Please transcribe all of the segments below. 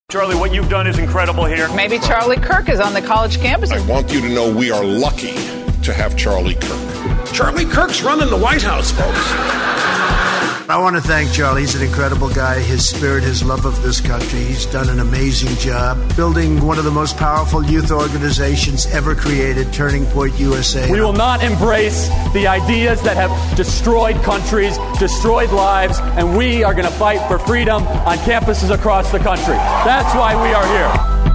Charlie, what you've done is incredible here. Maybe Charlie Kirk is on the college campus. I want you to know we are lucky to have Charlie Kirk. Charlie Kirk's running the White House, folks. I want to thank Charlie. He's an incredible guy. His spirit, his love of this country. He's done an amazing job building one of the most powerful youth organizations ever created, Turning Point USA. We will not embrace the ideas that have destroyed countries, destroyed lives, and we are going to fight for freedom on campuses across the country. That's why we are here.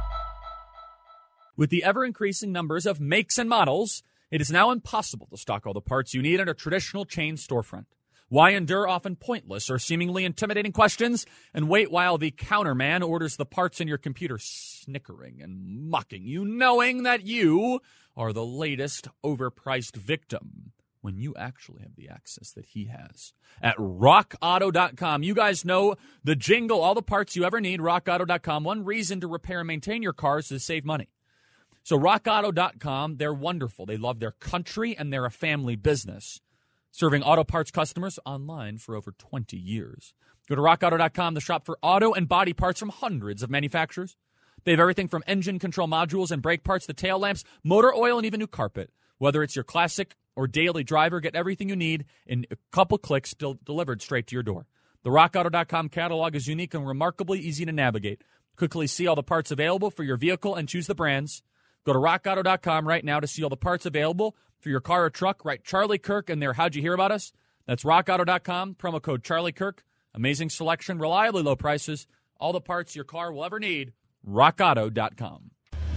With the ever-increasing numbers of makes and models, it is now impossible to stock all the parts you need at a traditional chain storefront. Why endure often pointless or seemingly intimidating questions and wait while the counterman orders the parts in your computer, snickering and mocking you, knowing that you are the latest overpriced victim when you actually have the access that he has at rockauto.com. You guys know the jingle, all the parts you ever need, rockauto.com. One reason to repair and maintain your cars is to save money. So rockauto.com, they're wonderful. They love their country and they're a family business, serving auto parts customers online for over 20 years. Go to rockauto.com to shop for auto and body parts from hundreds of manufacturers. They have everything from engine control modules and brake parts to tail lamps, motor oil, and even new carpet. Whether it's your classic or daily driver, get everything you need in a couple clicks delivered straight to your door. The rockauto.com catalog is unique and remarkably easy to navigate. Quickly see all the parts available for your vehicle and choose the brands. Go to rockauto.com right now to see all the parts available for your car or truck. Write Charlie Kirk in there. How'd you hear about us? That's rockauto.com, promo code Charlie Kirk. Amazing selection, reliably low prices, all the parts your car will ever need. rockauto.com.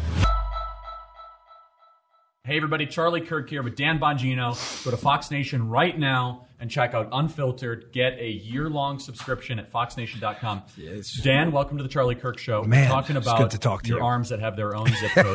Hey, everybody, Charlie Kirk here with Dan Bongino. Go to Fox Nation right now and check out Unfiltered. Get a year-long subscription at foxnation.com. Yes. Dan, welcome to the Charlie Kirk Show. Man, we're talking about good to talk to your you. arms that have their own zip code.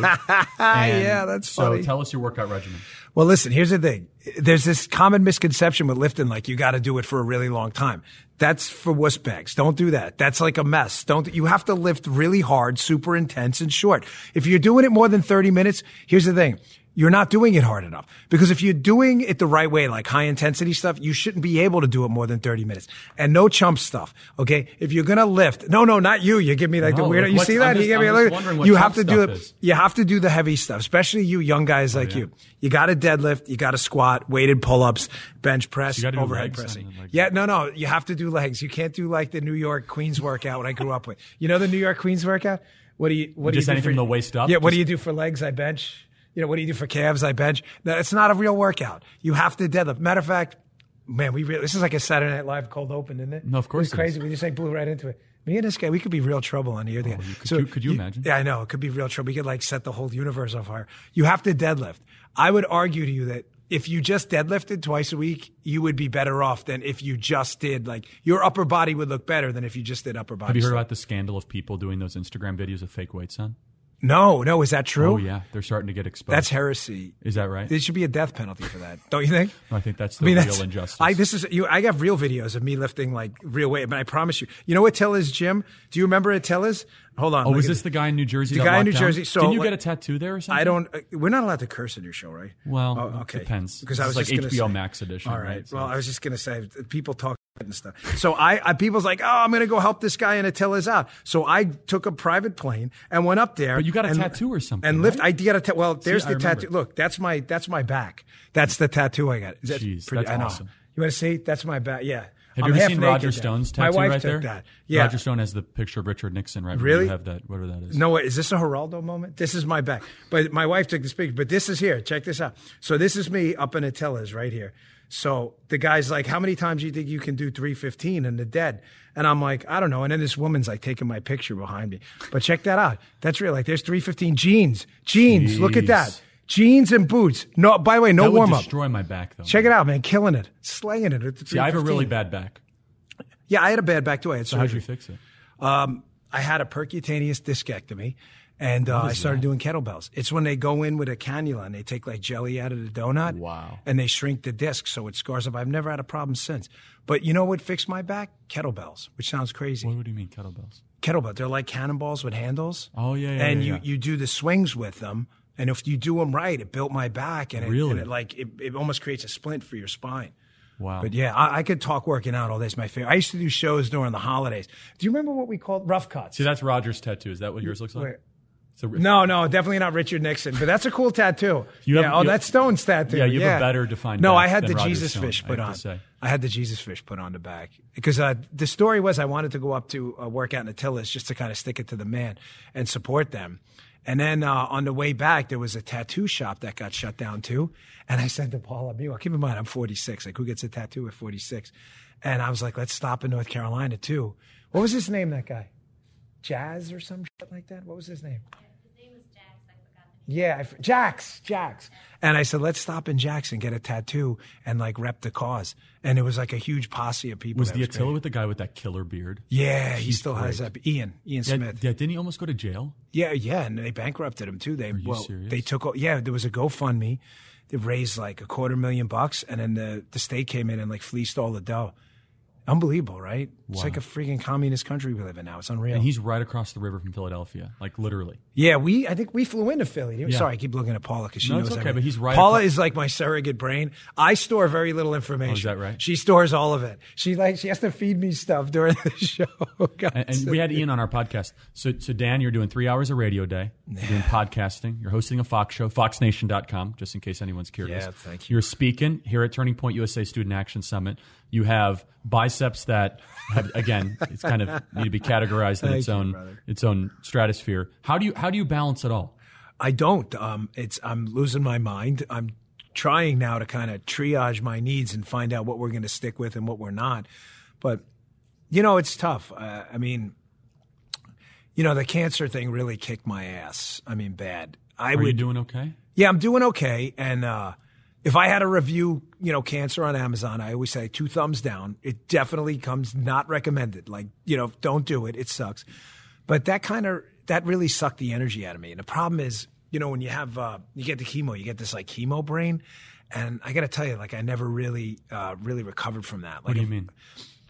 Yeah, that's funny. So tell us your workout regimen. Well, listen, here's the thing. There's this common misconception with lifting, like you got to do it for a really long time. That's for wuss bags. Don't do that. That's like a mess. You have to lift really hard, super intense, and short. If you're doing it more than 30 minutes, here's the thing. You're not doing it hard enough. Because if you're doing it the right way, like high intensity stuff, you shouldn't be able to do it more than 30 minutes. And no chump stuff. Okay. If you're going to lift, no, not you. You give me like the weirdo. You see that? You have to do it. You have to do the heavy stuff, especially you young guys like you. You got to deadlift. You got to squat, weighted pull-ups, bench press, so overhead pressing. No. You have to do legs. You can't do like the New York Queens workout when I grew up with. You know the New York Queens workout? What do you do anything for from the waist up? Yeah. What do you do for legs? I bench. What do you do for calves? I bench. No, it's not a real workout. You have to deadlift. Matter of fact, man, this is like a Saturday Night Live cold open, isn't it? No, of course it's crazy. We just blew right into it. Me and this guy, we could be real trouble on here. Could you imagine? Yeah, I know. It could be real trouble. We could set the whole universe on fire. You have to deadlift. I would argue to you that if you just deadlifted twice a week, you would be better off than if you just did, your upper body would look better than if you just did upper body. Have you heard stuff. About the scandal of people doing those Instagram videos of fake weights on? No, is that true? Oh, yeah. They're starting to get exposed. That's heresy. Is that right? There should be a death penalty for that. Don't you think? I think that's the real injustice. I got real videos of me lifting real weight, but I promise you. You know Attila's gym? Do you remember Attila's? Hold on. Oh, was this the guy in New Jersey? The guy in New Jersey. So, didn't you get a tattoo there or something? I don't. We're not allowed to curse in your show, right? Well, okay. Depends. Because I was like just HBO Max edition. All right. Well, I was just gonna say people talk and stuff. So people's like, oh, I'm gonna go help this guy in Attila's out. So I took a private plane and went up there. But you got a tattoo or something? And lift. Right? I got a well. There's the tattoo. Look, that's my back. That's the tattoo I got. Jeez, that's awesome. You want to see? That's my back. Yeah. Have you ever seen Roger Stone's tattoo My wife right took there? That. Yeah. Roger Stone has the picture of Richard Nixon right Really? You have that, whatever that is. No, wait, is this a Geraldo moment? This is my back. But my wife took this picture. But this is here. Check this out. So this is me up in Attila's right here. So the guy's like, how many times do you think you can do 315 in the dead? And I'm like, I don't know. And then this woman's taking my picture behind me. But check that out. That's real. There's 315 jeans. Jeez. Look at that. Jeans and boots. No, by the way, no warm up. That would destroy my back, though. Check it out, man. Killing it. Slaying it. See, I have a really bad back. Yeah, I had a bad back too. I had so how'd you fix it? I had a percutaneous discectomy, and I started doing kettlebells. It's when they go in with a cannula and they take jelly out of the donut. Wow. And they shrink the disc so it scars up. I've never had a problem since. But you know what fixed my back? Kettlebells, which sounds crazy. What do you mean kettlebells? Kettlebells. They're like cannonballs with handles. Oh, yeah. And you do the swings with them. And if you do them right, it built my back, and really? it almost creates a splint for your spine. Wow. But yeah, I could talk working out all day. It's my favorite. I used to do shows during the holidays. Do you remember what we called rough cuts? See, that's Roger's tattoo. Is that what yours looks like? No, definitely not Richard Nixon. But that's a cool tattoo. That's Stone's tattoo. Yeah, you have a better defined No, back I had than the Roger Jesus Stone, fish put I have on. to say. I had the Jesus fish put on the back. Because the story was I wanted to go up to work out in Attila's just to kind of stick it to the man and support them. And then on the way back, there was a tattoo shop that got shut down too. And I said to Paula, meanwhile, keep in mind, I'm 46. Like, who gets a tattoo at 46? And I was like, let's stop in North Carolina too. What was his name, that guy? Jazz or some shit like that? What was his name? Yeah, Jax. And I said, let's stop in Jax and get a tattoo and like rep the cause. And it was like a huge posse of people. Was the Attila with the guy with that killer beard? Yeah, he still has that. Ian Smith. Yeah, didn't he almost go to jail? Yeah, and they bankrupted him too. Are you serious? They took. Yeah, there was a GoFundMe. They raised like $250,000, and then the state came in and like fleeced all the dough. Unbelievable, right? Wow. It's like a freaking communist country we live in now. It's unreal. And he's right across the river from Philadelphia, like literally. Yeah, I think we flew into Philly. Yeah. Sorry, I keep looking at Paula because she knows it's okay, everything. but he's right. Paula is like my surrogate brain. I store very little information. Oh, is that right? She stores all of it. She has to feed me stuff during the show. And we had Ian on our podcast. So Dan, you're doing 3 hours a radio day. You're doing podcasting. You're hosting a Fox show, foxnation.com, just in case anyone's curious. Yeah, thank you. You're speaking here at Turning Point USA Student Action Summit. You have biceps that have, again, it's kind of need to be categorized in its own stratosphere. How do you balance it all? I don't. I'm losing my mind. I'm trying now to kind of triage my needs and find out what we're going to stick with and what we're not. But it's tough. The cancer thing really kicked my ass. I mean, bad. Are you doing okay? Yeah, I'm doing okay. And if I had to review, cancer on Amazon, I always say 2 thumbs down. It definitely comes not recommended. Like, don't do it. It sucks. But that really sucked the energy out of me. And the problem is, when you have, you get the chemo, you get this like chemo brain. And I got to tell you, like, I never really recovered from that. Like, what do you mean?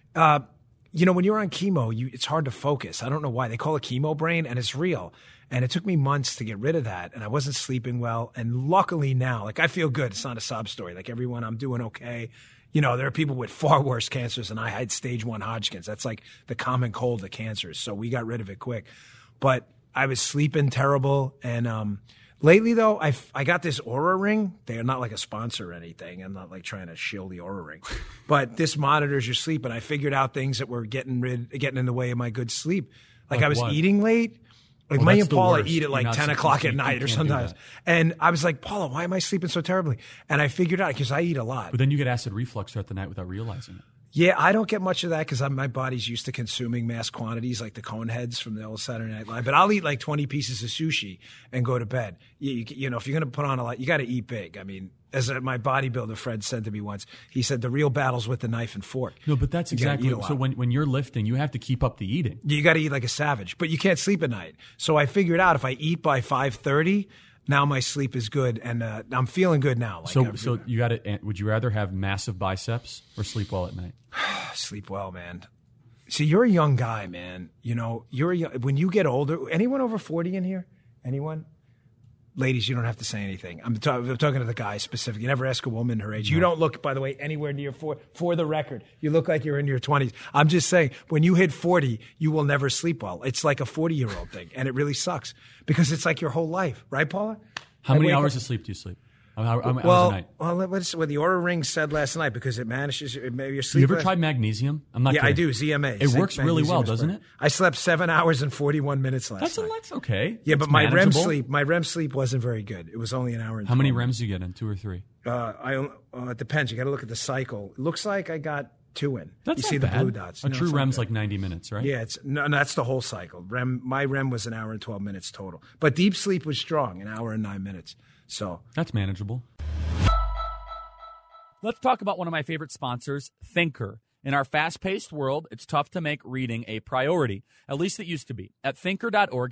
When you're on chemo, it's hard to focus. I don't know why. They call it chemo brain, and it's real. And it took me months to get rid of that, and I wasn't sleeping well. And luckily now, like, I feel good. It's not a sob story. Like, everyone, I'm doing okay. There are people with far worse cancers than I had. Stage 1 Hodgkin's. That's like the common cold of cancers. So we got rid of it quick. But I was sleeping terrible. And lately, though, I got this Oura Ring. They are not like a sponsor or anything. I'm not like trying to shill the Oura Ring. But this monitors your sleep, and I figured out things that were getting in the way of my good sleep. Like I was eating late. Like me and Paula eat at like 10 o'clock at night or sometimes. And I was like, Paula, why am I sleeping so terribly? And I figured out because I eat a lot. But then you get acid reflux throughout the night without realizing it. Yeah, I don't get much of that because my body's used to consuming mass quantities like the Coneheads from the old Saturday Night Live. But I'll eat like 20 pieces of sushi and go to bed. If you're going to put on a lot, you got to eat big. I mean, as my bodybuilder friend said to me once, he said the real battle's with the knife and fork. No, but that's exactly so. When you're lifting, you have to keep up the eating. You got to eat like a savage, but you can't sleep at night. So I figured out if I eat by 5:30. Now my sleep is good, and I'm feeling good now. Like so you got to. Would you rather have massive biceps or sleep well at night? Sleep well, man. See, you're a young guy, man. When you get older. Anyone over 40 in here? Anyone? Ladies, you don't have to say anything. I'm talking to the guys specifically. You never ask a woman her age. No. You don't look, by the way, anywhere near for the record. You look like you're in your 20s. I'm just saying, when you hit 40, you will never sleep well. It's like a 40-year-old thing, and it really sucks because it's like your whole life. Right, Paula? How many hours of sleep do you sleep? Hours a night? Well, that's what the Oura Ring said last night because it manages maybe your sleep. You ever tried magnesium? I'm not kidding. I do. ZMA. It works really well, doesn't it? I slept 7 hours and 41 minutes last night. That's okay. Yeah, but my REM sleep wasn't very good. It was only an hour and 12 How many REMs do you get in? 2 or 3? It depends. You got to look at the cycle. It looks like I got 2 in. That's you see not bad. The blue dots. A true REM's like 90 minutes, right? Yeah, that's the whole cycle. My REM was an hour and 12 minutes total. But deep sleep was strong, an hour and 9 minutes. So that's manageable. Let's talk about one of my favorite sponsors, Thinker. In our fast-paced world, it's tough to make reading a priority. At least it used to be. At thinker.org,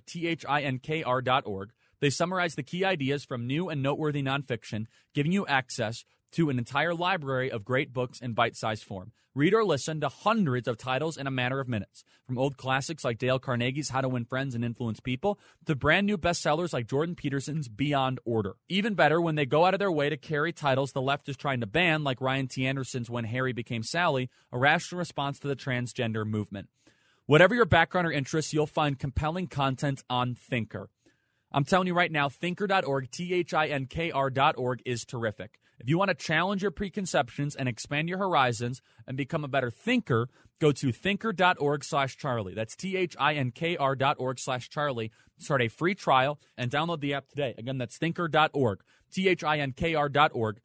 THINKR.org, they summarize the key ideas from new and noteworthy nonfiction, giving you access to an entire library of great books in bite-sized form. Read or listen to hundreds of titles in a matter of minutes, from old classics like Dale Carnegie's How to Win Friends and Influence People to brand new bestsellers like Jordan Peterson's Beyond Order. Even better, when they go out of their way to carry titles the left is trying to ban, like Ryan T. Anderson's When Harry Became Sally, a rational response to the transgender movement. Whatever your background or interests, you'll find compelling content on Thinker. I'm telling you right now, Thinker.org, Thinkr.org is terrific. If you want to challenge your preconceptions and expand your horizons and become a better thinker, go to Thinker.org/Charlie. That's Thinkr.org/Charlie. Start a free trial and download the app today. Again, that's Thinker.org, Thinkr.org,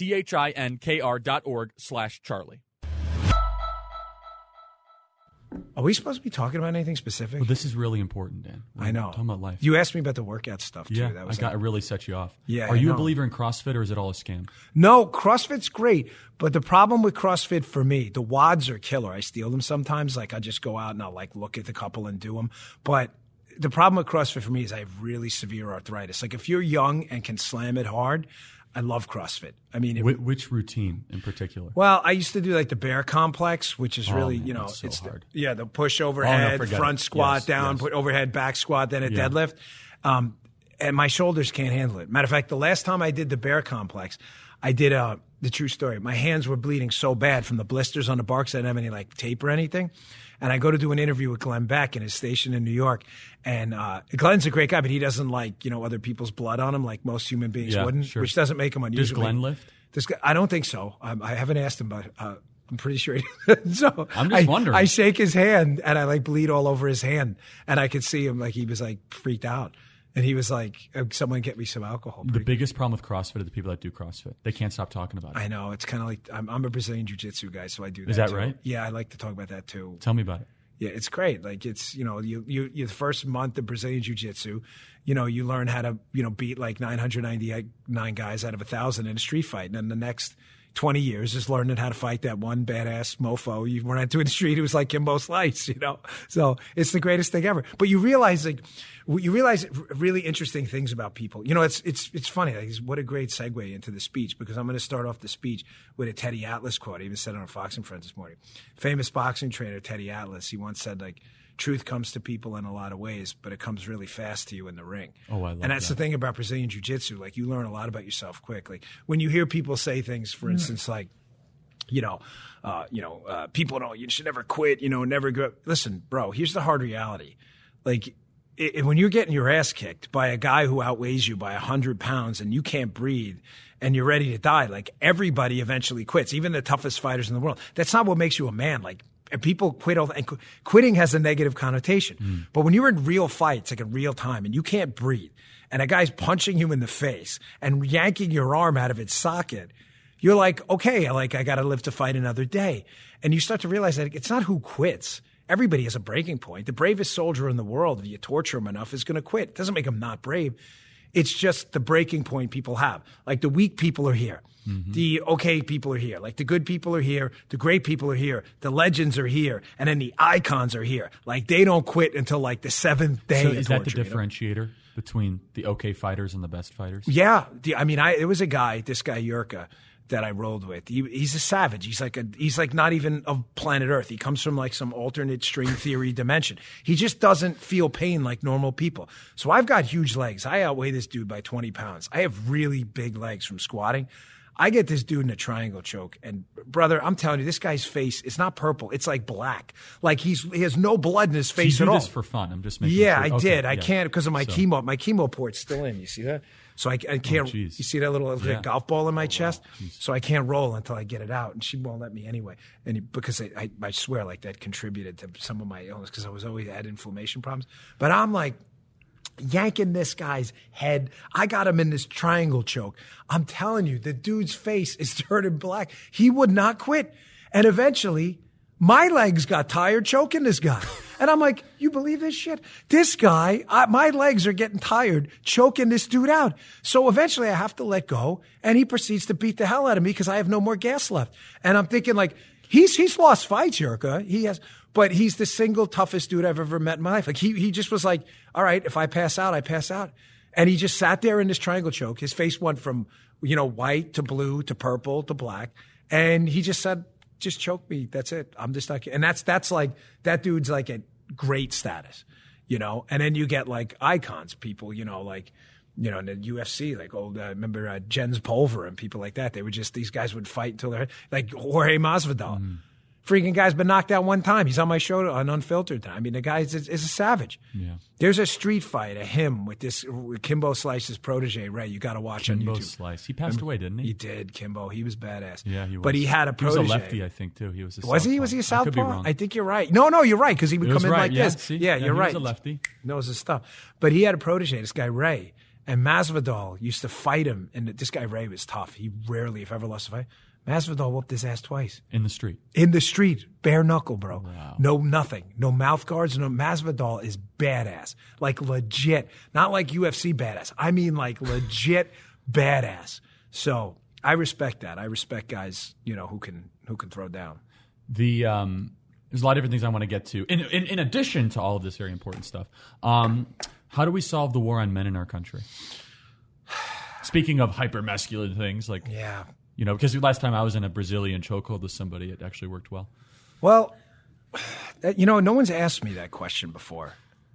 Thinkr.org/Charlie. Are we supposed to be talking about anything specific? Well, this is really important, Dan. I know. Talking about life. You asked me about the workout stuff, too. Yeah, That was it really set you off. Yeah, Are you a believer in CrossFit, or is it all a scam? No, CrossFit's great. But the problem with CrossFit for me, the WODs are killer. I steal them sometimes. Like, I just go out and I'll, like, look at the couple and do them. But the problem with CrossFit for me is I have really severe arthritis. Like, if you're young and can slam it hard, I love CrossFit. I mean, which routine in particular? Well, I used to do like the bear complex, which is really, it's so hard. The push overhead, front squat down, put overhead, back squat, then a deadlift. And my shoulders can't handle it. Matter of fact, the last time I did the bear complex, I did the true story. My hands were bleeding so bad from the blisters on the bar because I didn't have any like tape or anything. And I go to do an interview with Glenn Beck in his station in New York. And Glenn's a great guy, but he doesn't like, other people's blood on him like most human beings wouldn't, sure. which doesn't make him unusual. Does Glenn lift? This guy, I don't think so. I haven't asked him, but I'm pretty sure he So I'm just wondering. I shake his hand and I like bleed all over his hand. And I could see him like he was like freaked out. And he was like, someone get me some alcohol. The biggest problem with CrossFit are the people that do CrossFit. They can't stop talking about it. I know. It's kind of like I'm a Brazilian Jiu-Jitsu guy, so I do that Is that too. right? Yeah, I like to talk about that too. Tell me about it. Yeah, it's great. Like it's, you the first month of Brazilian Jiu-Jitsu, you learn how to, beat like 999 guys out of 1,000 in a street fight. And then the next 20 years is learning how to fight that one badass mofo you run into in the street who was like Kimbo Slice, So it's the greatest thing ever. But you realize really interesting things about people. It's funny. Like, what a great segue into the speech, because I'm going to start off the speech with a Teddy Atlas quote. I even said it on Fox and Friends this morning. Famous boxing trainer Teddy Atlas, he once said, like, truth comes to people in a lot of ways, but it comes really fast to you in the ring. Oh, I love that. And that's the thing about Brazilian Jiu-Jitsu. Like, you learn a lot about yourself quick. Like, when you hear people say things, for instance, like, people don't, you should never quit, never go. Listen, bro, here's the hard reality. Like, when you're getting your ass kicked by a guy who outweighs you by 100 pounds and you can't breathe and you're ready to die, like, everybody eventually quits, even the toughest fighters in the world. That's not what makes you a man. Like, people quit and quitting has a negative connotation. But when you're in real fights, like in real time, and you can't breathe, and a guy's punching you in the face and yanking your arm out of its socket, you're like, okay, I got to live to fight another day. And you start to realize that it's not who quits. Everybody has a breaking point. The bravest soldier in the world, if you torture him enough, is going to quit. It doesn't make him not brave. It's just the breaking point people have. Like, the weak people are here. Mm-hmm. The okay people are here. Like, the good people are here. The great people are here. The legends are here. And then the icons are here. Like, they don't quit until like the 7th day. So of is torture, that the differentiator between the okay fighters and the best fighters? Yeah. It was a guy, this guy Yurka, that I rolled with. He's a savage. He's like not even of planet Earth. He comes from like some alternate string theory dimension. He just doesn't feel pain like normal people. So I've got huge legs. I outweigh this dude by 20 pounds. I have really big legs from squatting. I get this dude in a triangle choke, and brother, I'm telling you, this guy's face is not purple. It's like black. Like he has no blood in his face at all. You do this for fun. I'm just making sure. I did. I can't because of my chemo. My chemo port's still in. You see that? So I can't. You see that little golf ball in my chest? Wow. So I can't roll until I get it out, and she won't let me anyway. And because I swear, like, that contributed to some of my illness because I was always had inflammation problems. But I'm like yanking this guy's head. I got him in this triangle choke. I'm telling you, the dude's face is turning black. He would not quit, and eventually, my legs got tired choking this guy. And I'm like, you believe this shit? This guy, my legs are getting tired choking this dude out. So eventually I have to let go, and he proceeds to beat the hell out of me because I have no more gas left. And I'm thinking, like, he's lost fights, Yurka. He has, but he's the single toughest dude I've ever met in my life. Like, he just was like, all right, if I pass out, I pass out. And he just sat there in this triangle choke. His face went from, white to blue to purple to black. And he just said, just choke me. That's it. I'm just not. And that's like, that dude's like at great status, And then you get like icons, people, in the UFC, like remember Jens Pulver and people like that. They were just, these guys would fight until they're like Jorge Masvidal. Freaking guy's been knocked out one time. He's on my show on Unfiltered. I mean, the guy is a savage. Yeah. There's a street fight, with Kimbo Slice's protege, Ray. You got to watch on YouTube. Kimbo Slice. He passed away, didn't he? He did, Kimbo. He was badass. Yeah, he was. But he had a protege. He was a lefty, I think, too. He was a Was southpaw. he? Was he a southpaw? I could be wrong. I think you're right. No, you're right, because he would come in like this. See? Yeah, you're right. He was a lefty. Knows his stuff. But he had a protege, this guy Ray. And Masvidal used to fight him. And this guy Ray was tough. He rarely, if ever, lost a fight. Masvidal whooped his ass twice. In the street? In the street. Bare knuckle, bro. Wow. No nothing. No mouth guards. No. Masvidal is badass. Like legit. Not like UFC badass. I mean like legit badass. So I respect that. I respect guys, who can throw down. There's a lot of different things I want to get to. In addition to all of this very important stuff, how do we solve the war on men in our country? Speaking of hyper-masculine things, like... Yeah. Because last time I was in a Brazilian chokehold with somebody, it actually worked well. Well, no one's asked me that question before.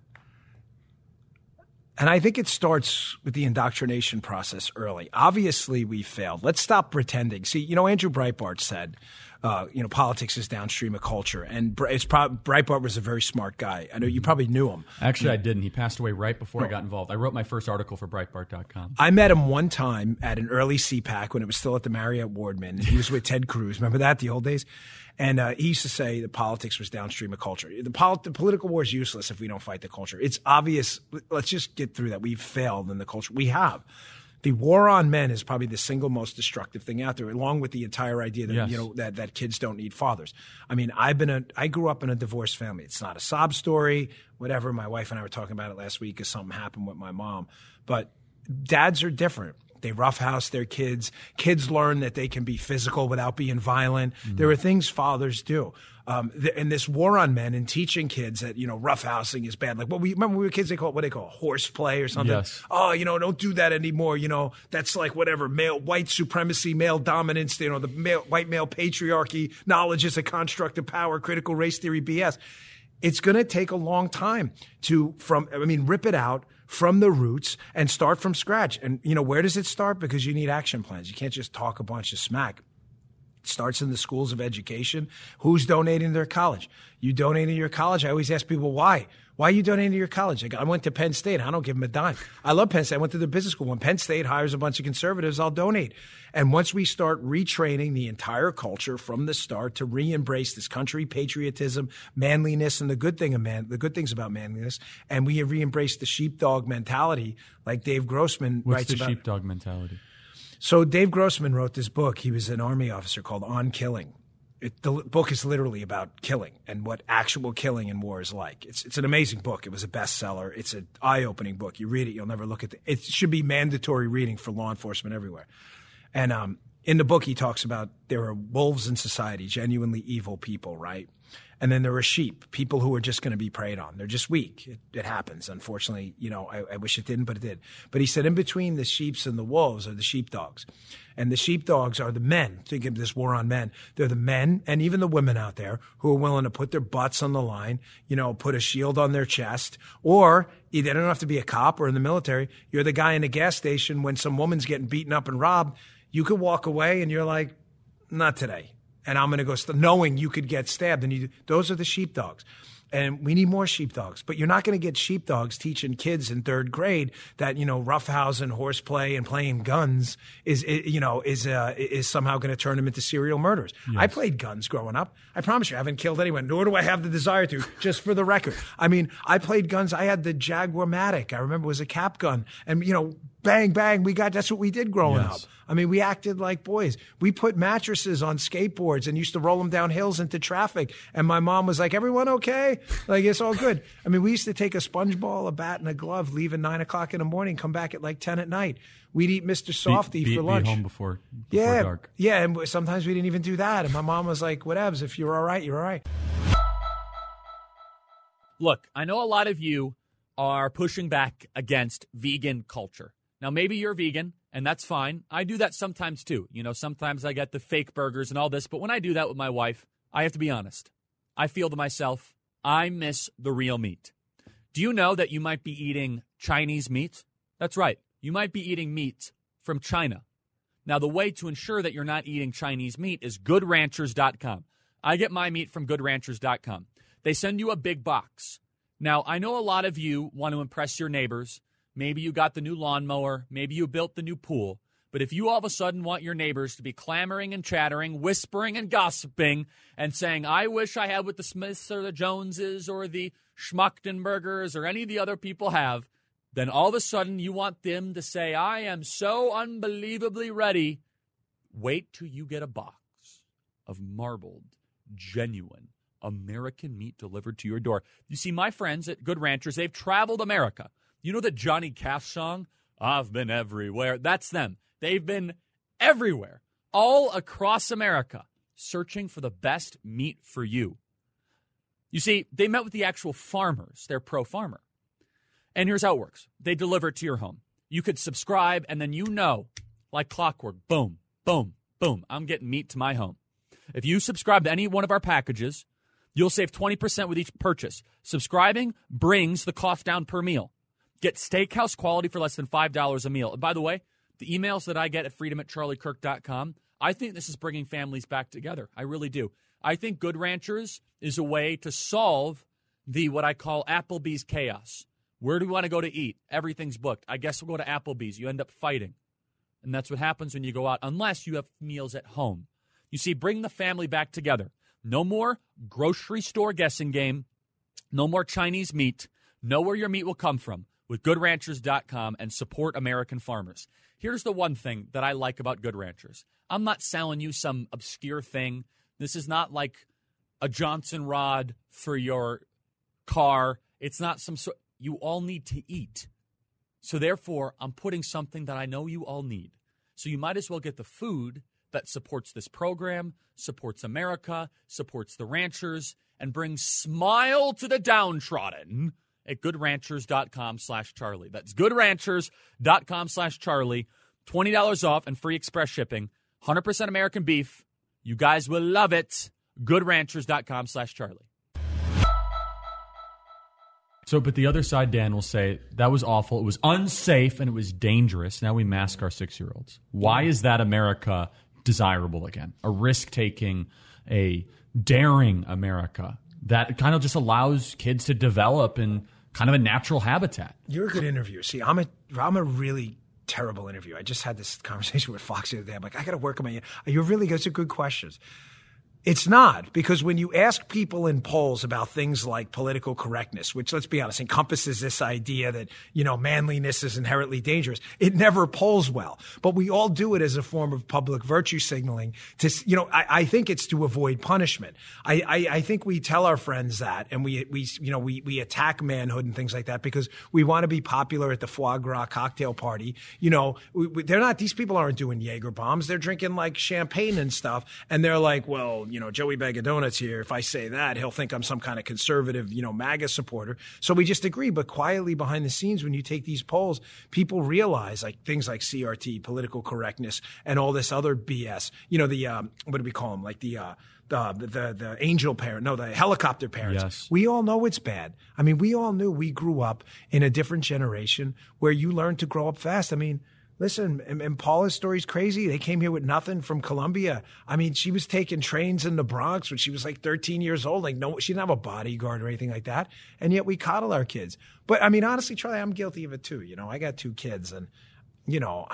And I think it starts with the indoctrination process early. Obviously, we failed. Let's stop pretending. See, Andrew Breitbart said, politics is downstream of culture. And Breitbart was a very smart guy. I know you probably knew him. Actually, I didn't. He passed away right before I got involved. I wrote my first article for Breitbart.com. I met him one time at an early CPAC when it was still at the Marriott Wardman. He was with Ted Cruz. Remember that, the old days? And he used to say that politics was downstream of culture. The political war is useless if we don't fight the culture. It's obvious. Let's just get through that. We've failed in the culture. We have. The war on men is probably the single most destructive thing out there, along with the entire idea that that kids don't need fathers. I mean, I grew up in a divorced family. It's not a sob story, whatever. My wife and I were talking about it last week because something happened with my mom. But dads are different. They roughhouse their kids. Kids learn that they can be physical without being violent. Mm-hmm. There are things fathers do. And this war on men and teaching kids that, roughhousing is bad. Like remember when we were kids, they call it, what they call horseplay or something. Yes. Oh, don't do that anymore. That's like whatever, white supremacy, male dominance, the white male patriarchy, knowledge is a construct of power, critical race theory, BS. It's going to take a long time rip it out from the roots and start from scratch. And, where does it start? Because you need action plans. You can't just talk a bunch of smack. It starts in the schools of education. Who's donating to their college? You donating to your college? I always ask people, why? Why are you donating to your college? I went to Penn State. I don't give them a dime. I love Penn State. I went to the business school. When Penn State hires a bunch of conservatives, I'll donate. And once we start retraining the entire culture from the start to re-embrace this country, patriotism, manliness, and the good things about manliness, and we re-embrace the sheepdog mentality, like Dave Grossman writes about. What's the sheepdog mentality? So Dave Grossman wrote this book. He was an Army officer called On Killing. The book is literally about killing and what actual killing in war is like. It's an amazing book. It was a bestseller. It's an eye-opening book. You read it, you'll never look at it. It should be mandatory reading for law enforcement everywhere. And in the book, he talks about there are wolves in society, genuinely evil people, right? And then there are sheep, people who are just going to be preyed on. They're just weak. It happens. Unfortunately, I wish it didn't, but it did. But he said in between the sheeps and the wolves are the sheepdogs. And the sheepdogs are the men. Think of this war on men. They're the men and even the women out there who are willing to put their butts on the line, put a shield on their chest, or they don't have to be a cop or in the military. You're the guy in a gas station when some woman's getting beaten up and robbed. You could walk away and you're like, not today. And I'm going to go knowing you could get stabbed. And those are the sheepdogs. And we need more sheepdogs. But you're not going to get sheepdogs teaching kids in third grade that, roughhousing, horseplay, and playing guns is somehow going to turn them into serial murderers. Yes. I played guns growing up. I promise you, I haven't killed anyone, nor do I have the desire to, just for the record. I mean, I played guns. I had the Jaguar-Matic. I remember it was a cap gun. And, bang, bang, that's what we did growing up. I mean, we acted like boys. We put mattresses on skateboards and used to roll them down hills into traffic. And my mom was like, everyone okay? Like, it's all good. I mean, we used to take a sponge ball, a bat, and a glove, leave at 9 o'clock in the morning, come back at like 10 at night. We'd eat Mr. Softy for lunch. Be home before dark. Yeah, and sometimes we didn't even do that. And my mom was like, whatevs, if you're all right, you're all right. Look, I know a lot of you are pushing back against vegan culture. Now, maybe you're vegan, and that's fine. I do that sometimes, too. You know, sometimes I get the fake burgers and all this, but when I do that with my wife, I have to be honest. I feel to myself, I miss the real meat. Do you know that you might be eating Chinese meat? That's right. You might be eating meat from China. Now, the way to ensure that you're not eating Chinese meat is GoodRanchers.com. I get my meat from GoodRanchers.com. They send you a big box. Now, I know a lot of you want to impress your neighbors. Maybe you got the new lawnmower. Maybe you built the new pool. But if you all of a sudden want your neighbors to be clamoring and chattering, whispering and gossiping, and saying, I wish I had what the Smiths or the Joneses or the Schmuchtenbergers or any of the other people have, then all of a sudden you want them to say, I am so unbelievably ready. Wait till you get a box of marbled, genuine American meat delivered to your door. You see, my friends at Good Ranchers, they've traveled America. You know the Johnny Cash song, I've been everywhere? That's them. They've been everywhere, all across America, searching for the best meat for you. You see, they met with the actual farmers. They're pro-farmer. And here's how it works. They deliver it to your home. You could subscribe, and then you know, like clockwork, boom, boom, boom, I'm getting meat to my home. If you subscribe to any one of our packages, you'll save 20% with each purchase. Subscribing brings the cost down per meal. Get steakhouse quality for less than $5 a meal. And by the way, the emails that I get at freedom@charliekirk.com, I think this is bringing families back together. I really do. I think Good Ranchers is a way to solve the what I call Applebee's chaos. Where do we want to go to eat? Everything's booked. I guess we'll go to Applebee's. You end up fighting. And that's what happens when you go out, unless you have meals at home. You see, bring the family back together. No more grocery store guessing game. No more Chinese meat. Know where your meat will come from with GoodRanchers.com and support American farmers. Here's the one thing that I like about Good Ranchers. I'm not selling you some obscure thing. This is not like a Johnson rod for your car. It's not some sort. You all need to eat. So therefore, I'm putting something that I know you all need. So you might as well get the food that supports this program, supports America, supports the ranchers, and brings smile to the downtrodden at GoodRanchers.com/Charlie. That's GoodRanchers.com/Charlie. $20 off and free express shipping. 100% American beef. You guys will love it. GoodRanchers.com/Charlie. So, but the other side, Dan, will say, that was awful. It was unsafe and it was dangerous. Now we mask our 6-year-olds. Why is that America desirable again? A risk-taking, a daring America that kind of just allows kids to develop in kind of a natural habitat. You're a good interviewer. See, I'm a really terrible interviewer. I just had this conversation with Fox the other day. I'm like, I got to work on my. You're really good. Those are good questions. It's not, because when you ask people in polls about things like political correctness, which, let's be honest, encompasses this idea that, you know, manliness is inherently dangerous, it never polls well. But we all do it as a form of public virtue signaling. To, you know, I think it's to avoid punishment. I think we tell our friends that, and we attack manhood and things like that because we want to be popular at the foie gras cocktail party. You know, they're not. These people aren't doing Jaeger bombs. They're drinking like champagne and stuff, and they're like, well, you know, Joey Bag of Donuts here. If I say that, he'll think I'm some kind of conservative, you know, MAGA supporter. So we just agree. But quietly behind the scenes, when you take these polls, people realize like things like CRT, political correctness, and all this other BS. You know, the what do we call them? Like the angel parent, no, the helicopter parents. Yes. We all know it's bad. I mean, we all knew. We grew up in a different generation where you learn to grow up fast. I mean, listen, and Paula's story's crazy. They came here with nothing from Colombia. I mean, she was taking trains in the Bronx when she was like 13 years old. Like, no, she didn't have a bodyguard or anything like that. And yet we coddle our kids. But I mean, honestly, Charlie, I'm guilty of it too. You know, I got 2 kids, and you know,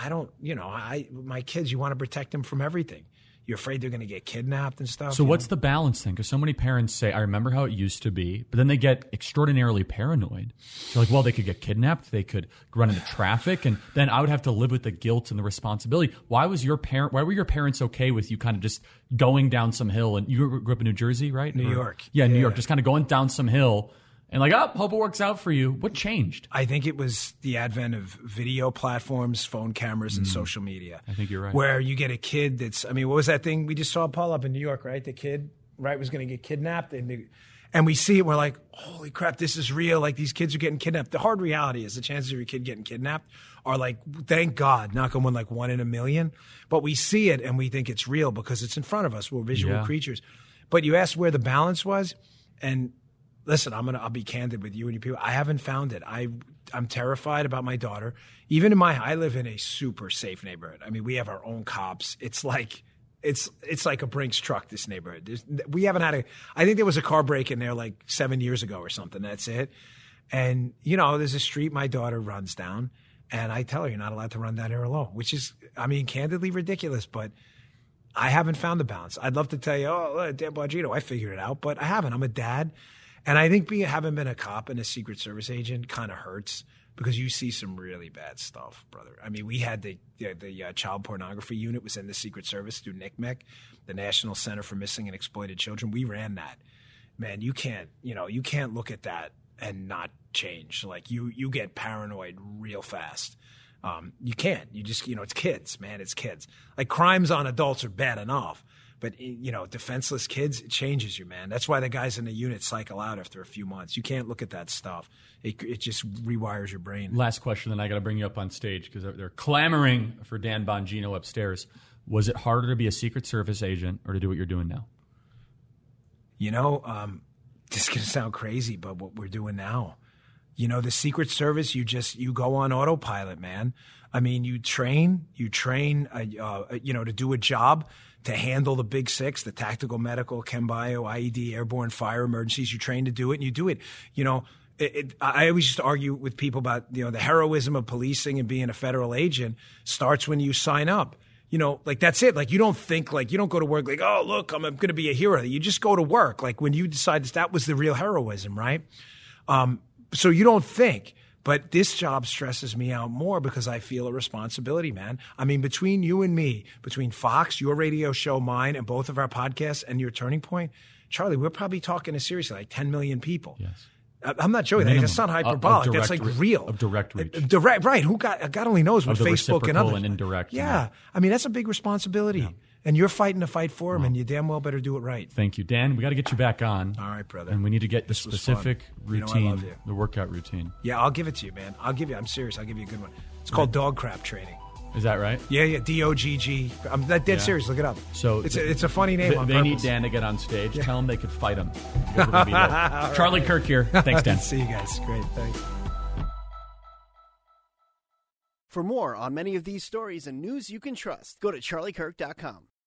my kids, you want to protect them from everything. You're afraid they're going to get kidnapped and stuff. So what's the balance thing? Because so many parents say, I remember how it used to be, but then they get extraordinarily paranoid. They're like, well, they could get kidnapped, they could run into traffic, and then I would have to live with the guilt and the responsibility. Why were your parents okay with you kind of just going down some hill? And you grew up in New Jersey, right? New York. Yeah, New York. Just kind of going down some hill. And like, oh, hope it works out for you. What changed? I think it was the advent of video platforms, phone cameras, and social media. I think you're right. Where you get a kid that's, I mean, what was that thing we just saw, Paul, up in New York, right? The kid, right, was going to get kidnapped. And we see it, we're like, holy crap, this is real. Like, these kids are getting kidnapped. The hard reality is the chances of your kid getting kidnapped are like, thank God, knock on wood, like 1 in a million. But we see it and we think it's real because it's in front of us. We're visual creatures. But you asked where the balance was, and listen, I'll be candid with you and you people. I haven't found it. I'm terrified about my daughter. Even I live in a super safe neighborhood. I mean, we have our own cops. It's like a Brinks truck, this neighborhood. We haven't had I think there was a car break in there like 7 years ago or something. That's it. And, you know, there's a street my daughter runs down, and I tell her, you're not allowed to run down here alone, which is, I mean, candidly ridiculous, but I haven't found the balance. I'd love to tell you, Dan Bongino, I figured it out, but I haven't. I'm a dad. And I think having been a cop and a Secret Service agent kind of hurts because you see some really bad stuff, brother. I mean, we had the child pornography unit was in the Secret Service through NCMEC, the National Center for Missing and Exploited Children. We ran that. Man, you can't look at that and not change. Like, you get paranoid real fast. You can't. You just, it's kids, man. It's kids. Like, crimes on adults are bad enough. But, defenseless kids, it changes you, man. That's why the guys in the unit cycle out after a few months. You can't look at that stuff. It just rewires your brain. Last question, then I got to bring you up on stage because they're clamoring for Dan Bongino upstairs. Was it harder to be a Secret Service agent or to do what you're doing now? This is going to sound crazy, but what we're doing now, the Secret Service, you go on autopilot, man. I mean, you train, to do a job, to handle the big six, the tactical, medical, chem bio, IED, airborne, fire emergencies. You train to do it, and you do it. I always used to argue with people about, the heroism of policing and being a federal agent starts when you sign up. Like, that's it. Like, you don't think, like, you don't go to work like, oh, look, I'm going to be a hero. You just go to work. Like, when you decide that was the real heroism, right? So you don't think. But this job stresses me out more because I feel a responsibility, man. I mean, between you and me, between Fox, your radio show, mine, and both of our podcasts and your Turning Point, Charlie, we're probably talking seriously like 10 million people. Yes. I'm not joking. That's not hyperbolic. That's like real. Of direct reach. Direct, right. God only knows what Facebook and others. And indirect. Yeah. I mean, that's a big responsibility. Yeah. And you're fighting to fight for them, and you damn well better do it right. Thank you, Dan. We got to get you back on. All right, brother. And we need to get the specific routine, I love you. The workout routine. Yeah, I'll give it to you, man. I'm serious. I'll give you a good one. It's called dog crap training. Is that right? Yeah, DOGG. I'm dead serious. Look it up. So it's a funny name on purpose. They need Dan to get on stage. Tell them they could fight him. Charlie Kirk here. Thanks, Dan. See you guys. Great. Thanks. For more on many of these stories and news you can trust, go to charliekirk.com.